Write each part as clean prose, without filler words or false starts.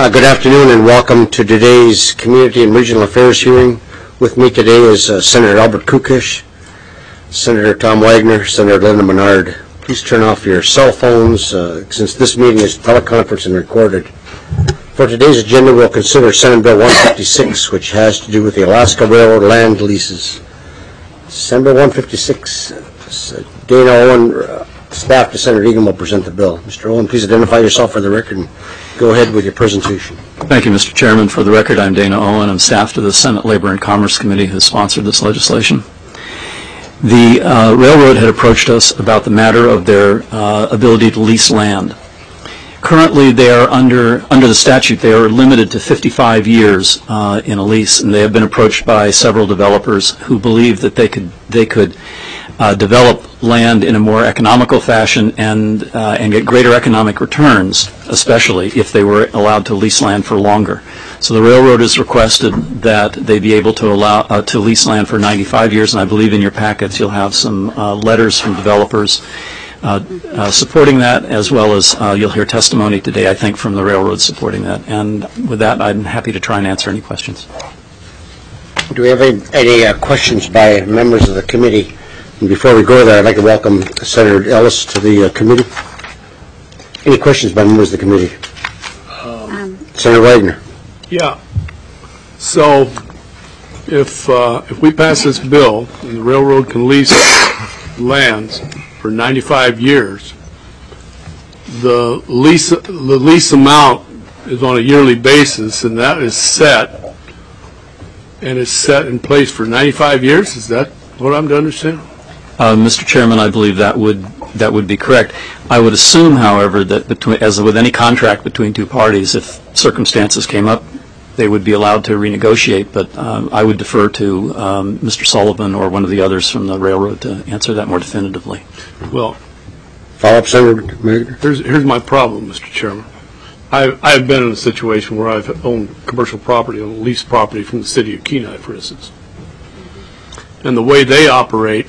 Good afternoon and welcome to today's Community and Regional Affairs hearing. With me today is Senator Albert Kukish, Senator Tom Wagner, Senator Linda Menard. Please turn off your cell phones since this meeting is teleconferenced and recorded. For today's agenda, we'll consider Senate Bill 156, which has to do with the Alaska Railroad land leases. Senate Bill 156, Dana Owen, staff to Senator Egan will present the bill. Mr. Owen, please identify yourself for the record and go ahead with your presentation. Thank you, Mr. Chairman. For the record, I'm Dana Owen. I'm staff to the Senate Labor and Commerce Committee who sponsored this legislation. The railroad had approached us about the matter of their ability to lease land. Currently, they are under the statute, they are limited to 55 years in a lease, and they have been approached by several developers who believe that they could develop land in a more economical fashion and get greater economic returns, especially if they were allowed to lease land for longer. So the railroad has requested that they be able to allow to lease land for 95 years, and I believe in your packets you'll have some letters from developers supporting that, as well as you'll hear testimony today, I think, from the railroad supporting that. And with that, I'm happy to try and answer any questions. Do we have any questions by members of the committee? And before we go there, I'd like to welcome Senator Ellis to the committee. Any questions by members of the committee? Senator Wagner. Yeah. So if we pass this bill and the railroad can lease lands for 95 years, the lease amount is on a yearly basis, and that is set, and it's set in place for 95 years. Is that what I'm to understand? Mr. Chairman, I believe that would be correct. I would assume, however, that as with any contract between two parties, if circumstances came up, they would be allowed to renegotiate, but I would defer to Mr. Sullivan or one of the others from the railroad to answer that more definitively. Well, follow-up, Senator Wagner. Here's my problem, Mr. Chairman. I've been in a situation where I've owned commercial property, leased property from the city of Kenai, for instance. And the way they operate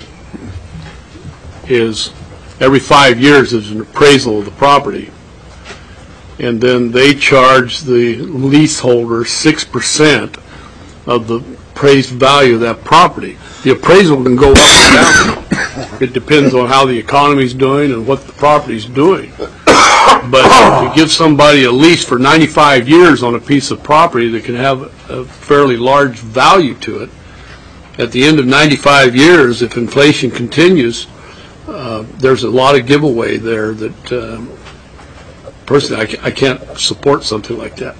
is every 5 years there's an appraisal of the property, and then they charge the leaseholder 6% of the appraised value of that property. The appraisal can go up and down. It depends on how the economy's doing and what the property's doing. But to give somebody a lease for 95 years on a piece of property that can have a fairly large value to it, at the end of 95 years, if inflation continues, there's a lot of giveaway there that personally I can't support something like that.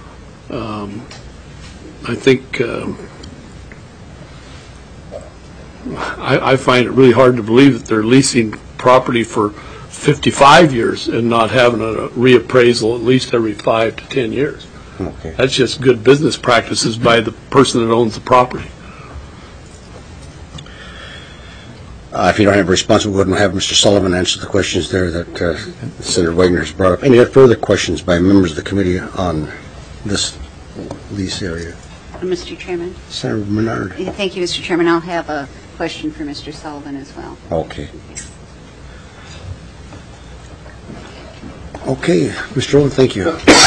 I think I find it really hard to believe that they're leasing property for 55 years and not having a reappraisal at least every 5 to 10 years. Okay. That's just good business practices by the person that owns the property. If you don't have a response, we'll go ahead and have Mr. Sullivan answer the questions there that Senator Wagner has brought up. Any further questions by members of the committee on this lease area? Mr. Chairman. Senator Menard. Thank you, Mr. Chairman. I'll have a question for Mr. Sullivan as well. Okay. Okay, Mr. Owen, thank you.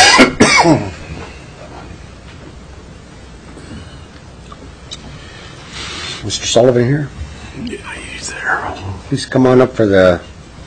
Mr. Sullivan here? Yeah, he's there. Please come on up for the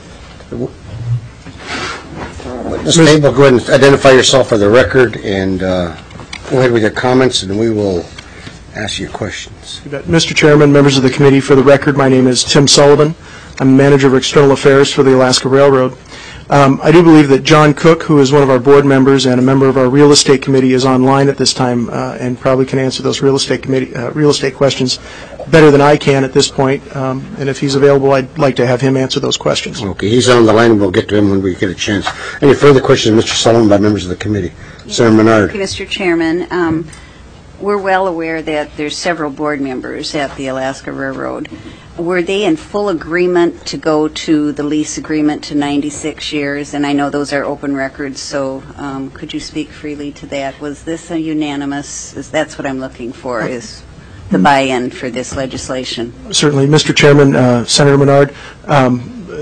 witness table. Go ahead and identify yourself for the record and go ahead with your comments, and we will ask you questions. Mr. Chairman, members of the committee, for the record, my name is Tim Sullivan. I'm manager of external affairs for the Alaska Railroad. I do believe that John Cook, who is one of our board members and a member of our real estate committee, is online at this time and probably can answer those real estate questions better than I can at this point. And if he's available, I'd like to have him answer those questions. Okay, he's on the line, and we'll get to him when we get a chance. Any further questions, Mr. Sullivan, by members of the committee? Yes. Senator Menard. Thank you, Mr. Chairman. We're well aware that there's several board members at the Alaska Railroad. Were they in full agreement to go to the lease agreement to 96 years? And I know those are open records, so could you speak freely to that? Was this a unanimous? That's what I'm looking for, is the buy-in for this legislation. Certainly. Mr. Chairman, Senator Menard,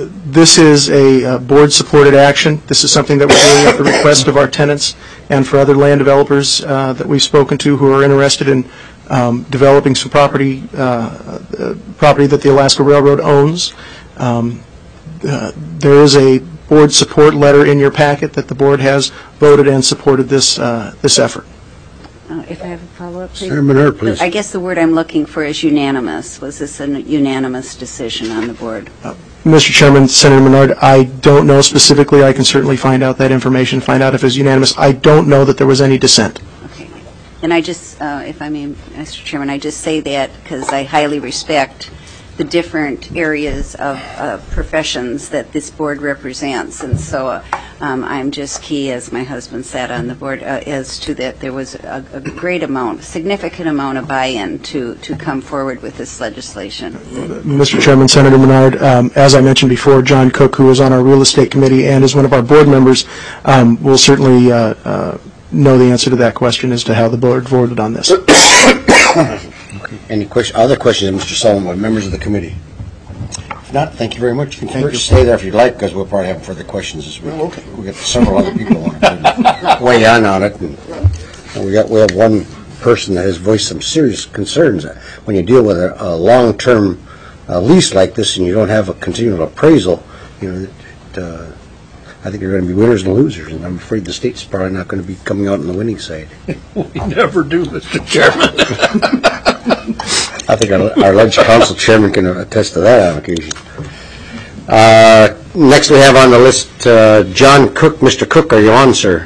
This is a board-supported action. This is something that we're doing at the request of our tenants and for other land developers that we've spoken to who are interested in developing some property that the Alaska Railroad owns. There is a board support letter in your packet that the board has voted and supported this effort. If I have a follow-up, please. Senator Menard, please. I guess the word I'm looking for is unanimous. Was this a unanimous decision on the board? Mr. Chairman, Senator Menard, I don't know specifically. I can certainly find out that information, find out if it's unanimous. I don't know that there was any dissent. Okay. And I just, if I may, Mr. Chairman, I just say that because I highly respect the different areas of professions that this board represents. And so I'm just key, as my husband sat on the board, as to that there was a great amount, significant amount of buy-in to come forward with this legislation. Mr. Chairman, Senator Menard, as I mentioned before, John Cook, who is on our real estate committee and is one of our board members, will certainly know the answer to that question as to how the board voted on this. Any other questions, Mr. Sullivan, by members of the committee? If not, thank you very much. Thank you. Stay there if you'd like, because we'll probably have further questions as well. Okay. We've got several other people who want to weigh in on it. And we have one person that has voiced some serious concerns. When you deal with a long-term lease like this and you don't have a continual appraisal, I think you're going to be winners and losers, and I'm afraid the state's probably not going to be coming out on the winning side. We never do, Mr. Chairman. I think our Ledge Council Chairman can attest to that on occasion. Next we have on the list John Cook. Mr. Cook, are you on, sir?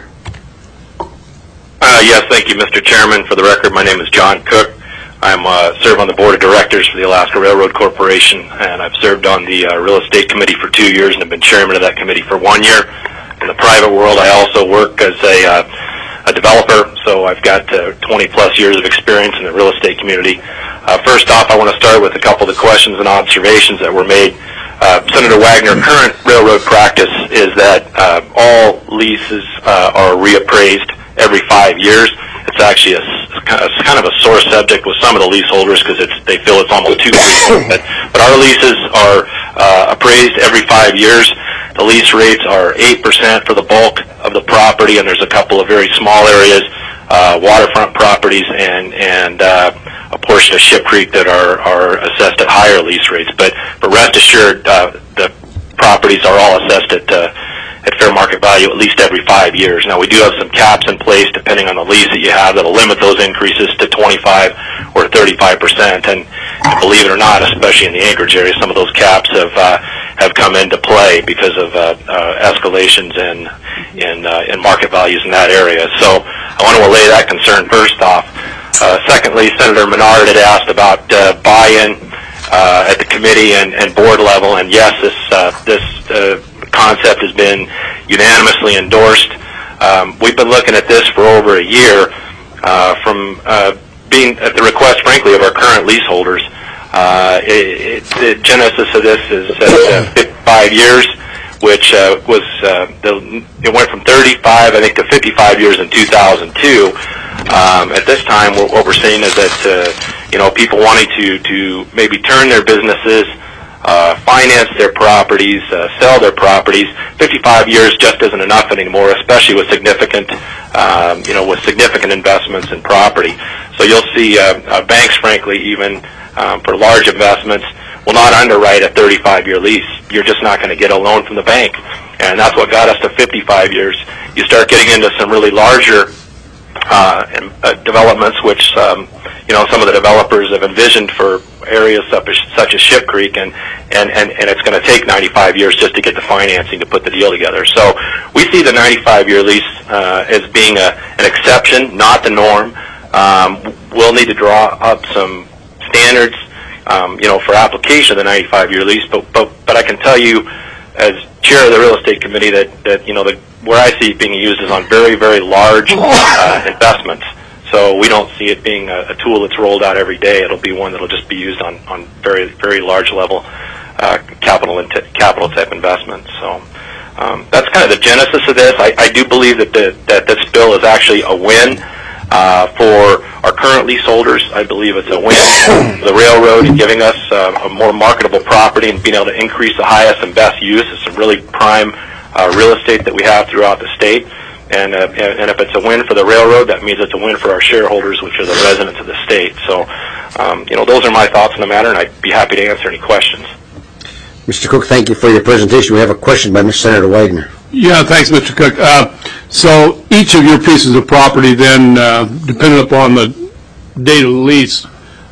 Yes, thank you, Mr. Chairman. For the record, my name is John Cook. I'm serve on the board of directors for the Alaska Railroad Corporation, and I've served on the real estate committee for 2 years and have been chairman of that committee for 1 year. In the private world, I also work as a developer, so I've got 20-plus years of experience in the real estate community. First off, I want to start with a couple of the questions and observations that were made. Senator Wagner, current railroad practice is that all leases are reappraised every 5 years. It's actually kind of a sore subject with some of the leaseholders because they feel it's almost too frequent. But our leases are appraised every 5 years. The lease rates are 8% for the bulk of the property, and there's a couple of very small areas, waterfront properties and a portion of Ship Creek that are assessed at higher lease rates. But rest assured, the properties are all assessed at fair market value at least every 5 years. Now, we do have some caps in place depending on the lease that you have that'll limit those increases to 25 or 35%. And believe it or not, especially in the Anchorage area, some of those caps have come into play because of escalations in market values in that area. So I want to allay that concern first off. Secondly, Senator Menard had asked about buy-in at the committee and board level, and yes, this concept has been unanimously endorsed. We've been looking at this for over a year from being at the request, frankly, of our current leaseholders. The genesis of this is 55 years, which it went from 35, I think, to 55 years in 2002. At this time, what we're seeing is that people wanting to maybe turn their businesses, finance their properties, sell their properties. 55 years just isn't enough anymore, especially with significant investments in property. So you'll see banks, frankly, even for large investments, will not underwrite a 35-year lease. You're just not going to get a loan from the bank, and that's what got us to 55 years. You start getting into some really larger developments, which some of the developers have envisioned for areas such as Ship Creek, and it's going to take 95 years just to get the financing to put the deal together. So we see the 95-year lease as being an exception, not the norm. We'll need to draw up some standards, for application of the 95-year lease. But I can tell you, as chair of the real estate committee, that where I see it being used is on very, very large investments. So we don't see it being a tool that's rolled out every day. It'll be one that'll just be used on very, very large level capital type investments. So that's kind of the genesis of this. I do believe that this bill is actually a win for our current leaseholders. I believe it's a win for the railroad in giving us a more marketable property and being able to increase the highest and best use of some really prime real estate that we have throughout the state. And if it's a win for the railroad, that means it's a win for our shareholders, which are the residents of the state. So, those are my thoughts on the matter, and I'd be happy to answer any questions. Mr. Cook, thank you for your presentation. We have a question by Senator Wagner. Yeah, thanks, Mr. Cook. So each of your pieces of property then, depending upon the date of the lease,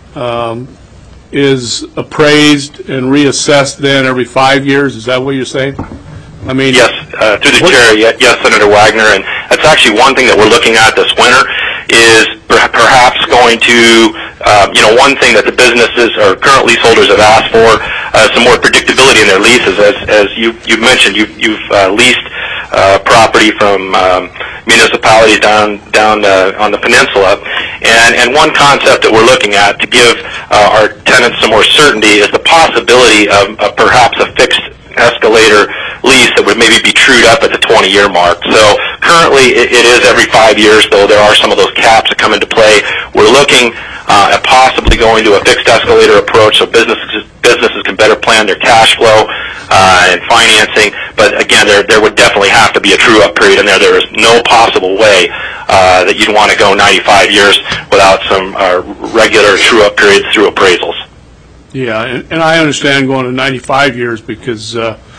is appraised and reassessed then every 5 years? Is that what you're saying? I mean, yes, through the chair, yes, Senator Wagner, and that's actually one thing that we're looking at this winter is perhaps going to, one thing that the businesses or current leaseholders have asked for, some more predictability in their leases. As you've mentioned, you've leased property from municipalities down on the peninsula, and one concept that we're looking at to give our tenants some more certainty is the possibility of perhaps a fixed escalator lease that would maybe be trued up at the 20-year mark. So currently it is every 5 years, though there are some of those caps that come into play. We're looking at possibly going to a fixed escalator approach so businesses can better plan their cash flow and financing. But again, there would definitely have to be a true-up period in there. There is no possible way that you'd want to go 95 years without some regular true-up periods through appraisals. yeah, and I understand going to 95 years because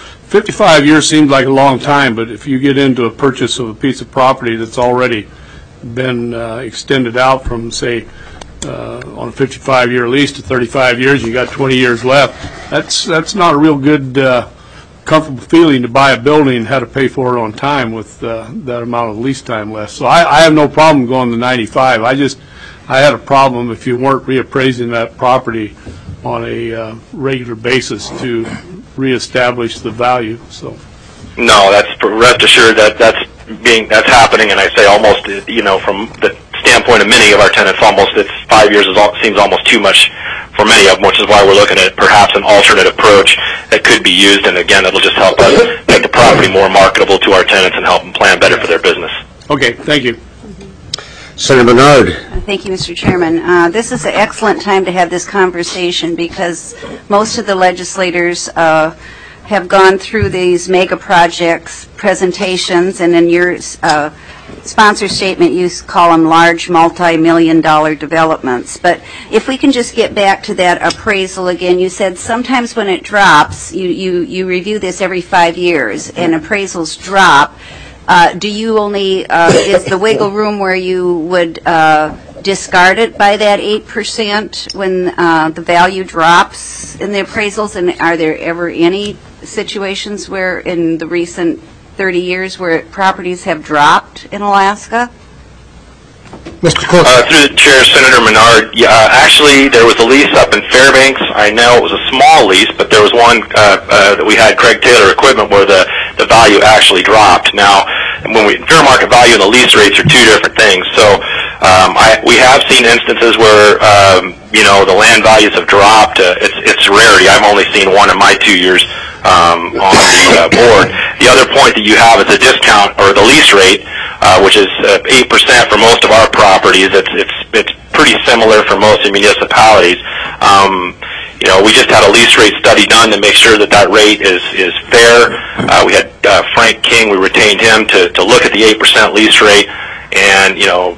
55 years seems like a long time, but if you get into a purchase of a piece of property that's already been extended out from, say, on a 55-year lease to 35 years, you got 20 years left. That's not a real good, comfortable feeling to buy a building and have to pay for it on time with that amount of lease time left. So I have no problem going to 95. I had a problem if you weren't reappraising that property on a regular basis to reestablish the value. So no, rest assured that's happening, and I say almost, from the standpoint of many of our tenants, it's 5 years seems almost too much for many of them, which is why we're looking at perhaps an alternate approach that could be used, and again, it'll just help us make the property more marketable to our tenants and help them plan better for their business. okay, thank you. Senator Menard. Thank you, Mr. Chairman. This is an excellent time to have this conversation because most of the legislators have gone through these mega projects presentations, and in your sponsor statement you call them large multi-million-dollar developments. But if we can just get back to that appraisal again, you said sometimes when it drops, you review this every 5 years, and appraisals drop. Do you only, is the wiggle room where you would discard it by that 8% when the value drops in the appraisals? And are there ever any situations where in the recent 30 years where properties have dropped in Alaska? Mr. Cook. Through the chair, Senator Menard, actually there was a lease up in Fairbanks. I know it was a small lease, but there was one that we had Craig Taylor Equipment where the value actually dropped. Now, when fair market value and the lease rates are two different things. So we have seen instances where the land values have dropped. It's rarity. I've only seen one in my 2 years on the board. The other point that you have is the discount or the lease rate, which is 8% for most of our properties. It's pretty similar for most municipalities. We just had a lease rate study done to make sure that rate is fair. We had Frank King. We retained him to look at the 8% lease rate, and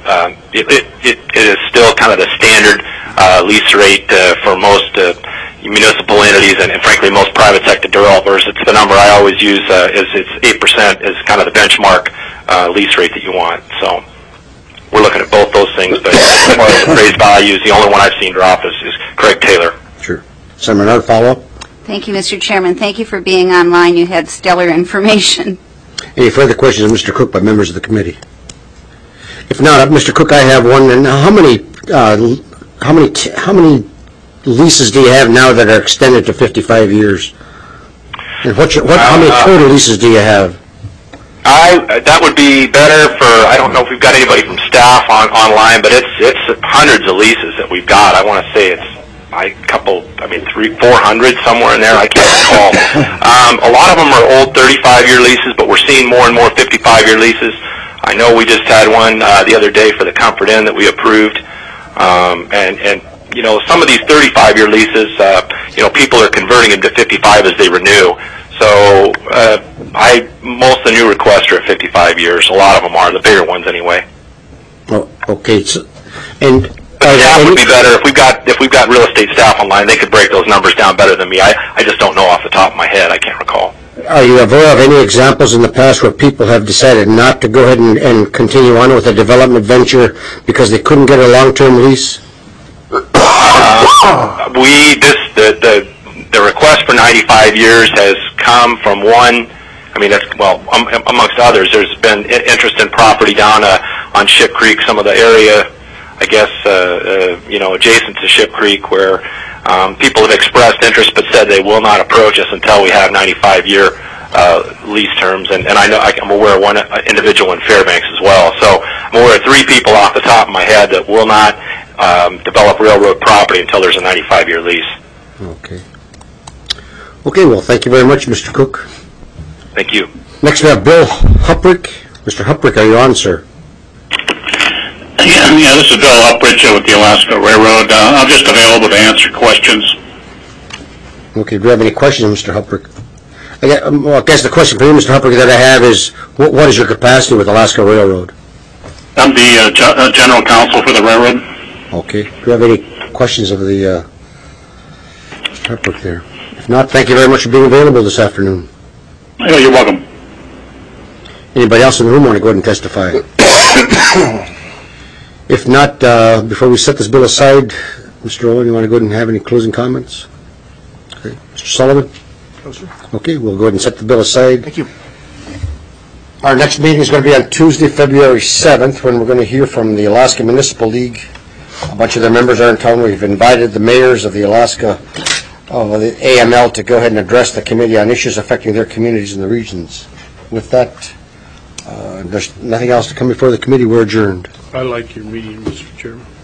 it is still kind of the standard lease rate for most municipal entities and frankly most private sector developers. It's the number I always use. It's 8% is kind of the benchmark lease rate that you want. So we're looking at both those things, but as far as appraised values, the only one I've seen drop is Craig Taylor. Sure. Senator Menard, follow-up? Thank you, Mr. Chairman. Thank you for being online. You had stellar information. Any further questions of Mr. Cook by members of the committee? If not, Mr. Cook, I have one. And how many leases do you have now that are extended to 55 years? And how many total leases do you have? That would be better for, I don't know if we've got anybody from staff online, but it's hundreds of leases that we've got. I want to say it's 400 somewhere in there. I can't recall. A lot of them are old 35-year leases, but we're seeing more and more 55-year leases. I know we just had one the other day for the Comfort Inn that we approved. And you know, some of these 35-year leases, you know, people are converting them to 55 as they renew. So most of the new requests are at 55 years. A lot of them are, the bigger ones anyway. Oh, okay. So, and staff would be better if we've got real estate staff online. They could break those numbers down better than me. I just don't know off the top of my head. I can't recall. are you aware of any examples in the past where people have decided not to go ahead and continue on with a development venture because they couldn't get a long-term lease? The request for 95 years has come from one. I mean, amongst others, there's been interest in property down on Ship Creek, some of the area, I guess, adjacent to Ship Creek, where people have expressed interest but said they will not approach us until we have 95-year lease terms. And I'm aware of one individual in Fairbanks as well. So I'm aware of 3 people off the top of my head that will not develop railroad property until there's a 95-year lease. Okay. Okay, well, thank you very much, Mr. Cook. Thank you. Next we have Bill Huprick. Mr. Huprick, are you on, sir? Yeah, this is Bill Huprick with the Alaska Railroad. I'm just available to answer questions. Okay, do you have any questions, Mr. Huprick? I guess the question for you, Mr. Huprick, that I have is, what is your capacity with Alaska Railroad? I'm the general counsel for the railroad. Okay. Do you have any questions of the Huprick there? If not, thank you very much for being available this afternoon. Yeah, you're welcome. Anybody else in the room want to go ahead and testify? If not, before we set this bill aside, Mr. Owen, you want to go ahead and have any closing comments? Okay. Mr. Sullivan? No, sir. Okay, we'll go ahead and set the bill aside. Thank you. Our next meeting is going to be on Tuesday, February 7th, when we're going to hear from the Alaska Municipal League. A bunch of their members are in town. We've invited the mayors of the Alaska, the AML, to go ahead and address the committee on issues affecting their communities and the regions. With that, there's nothing else to come before the committee. We're adjourned. I like your meeting, Mr. Chairman.